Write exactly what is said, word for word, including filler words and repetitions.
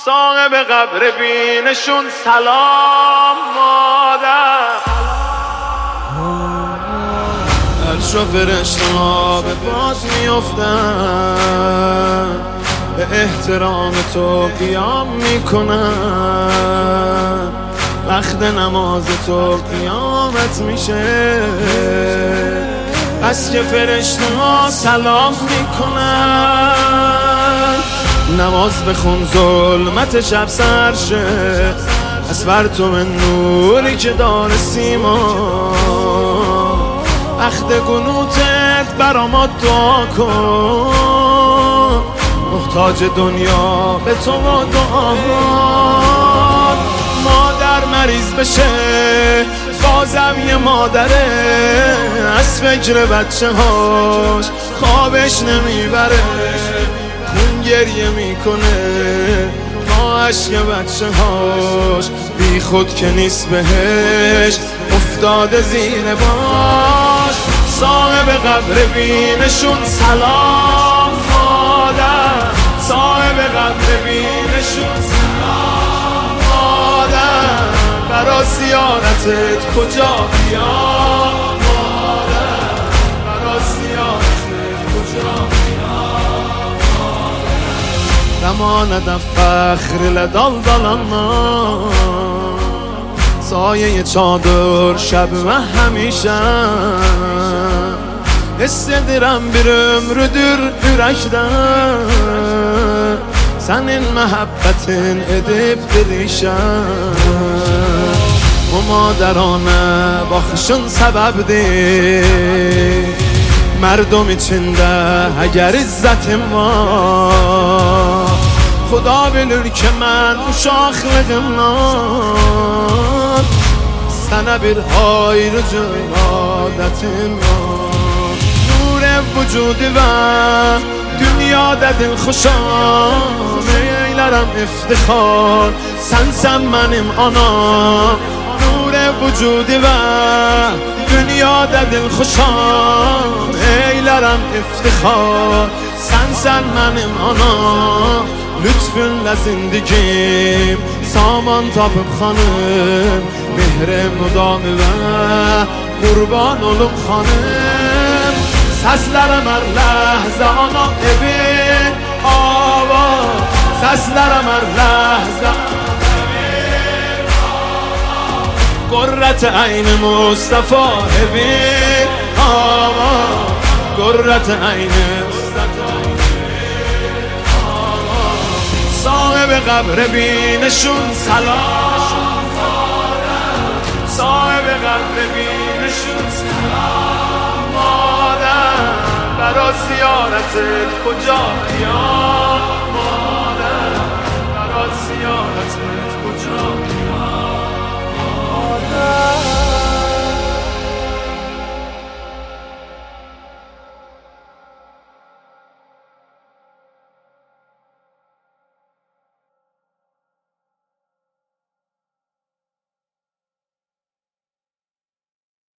صاحب قبر بینشون سلام مادر. عرش و فرشته ها به پات میافتن، به احترام تو قیام میکنن. وقت نماز تو قیامت میشه، پس که فرشته ها سلام میکنن. نماز بخون ظلمت شب سر شه، از بر تو من نوری که دار سیما. وقت قنوتت برا ما دعا کن، محتاج دنیا به تو و دعا. مادر مریض بشه بازم یه مادره، از فکر بچه هاش خوابش نمیبره. خون گریه میکنه با عشق بچه هاش، بی خود که نیست بهش افتاده زیر باش. صاحب قبر بینشون سلام مادر، صاحب قبر بینشون سلام مادر. برا زیارتت کجا بیام مادر، برا زیارتت کجا بیام مادر. نماند فخر لدال دلنا، سایه چادر شب و همیشه. Hissedirim bir ömrüdür yürekten, senin muhabbetin edip dirişen. Bu maderane bakışın sebepdir, merdum içinde eğer izzetim var. Xuda bilir ki mən uşaqlığımdan sənə bir ayrıcı adətim var. وجودی و dünyada dil خوشم eylərəm iftixar. Sənsən mənim anam, nur vücudi və dünyada dil خوشم eylərəm iftixar. Sənsən mənim anam, lütfünlə zindigim saman tapıb xanım. Mehrim mudamı və qurban olum xanım. Seslerim her lehze ana evi hava, seslerim her lehze evi hava. Kurret ayni Mustafa evi hava, kurret ayni Mustafa evi hava. Sahibi qabre bineshun salam mādar, sahibi qabre bineshun salam mādar. برا زیارتت کجا بیام مادر، برا زیارتت